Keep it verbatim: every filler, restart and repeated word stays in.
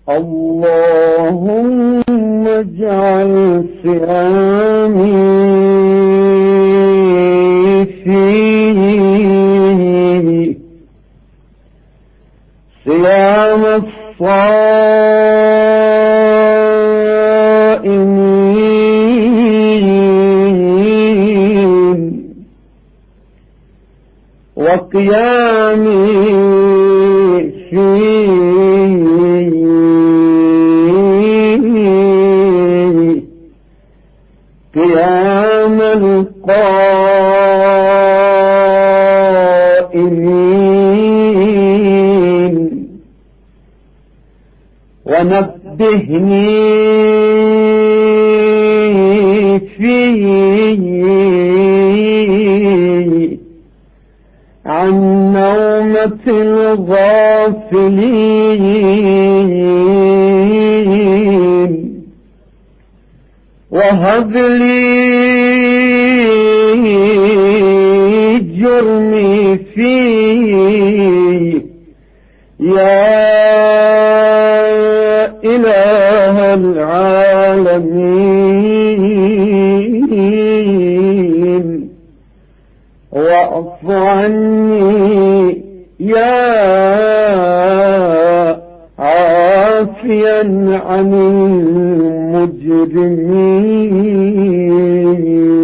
اللهم اجعل صيامي فيه صيام الصائمين وقيامي فيه قيام القائمين ونبهني فيه عن نومة الغافلين وهب لي جرمي فيه يا إله العالمين واعف عني يا عافيا عن المجرمين.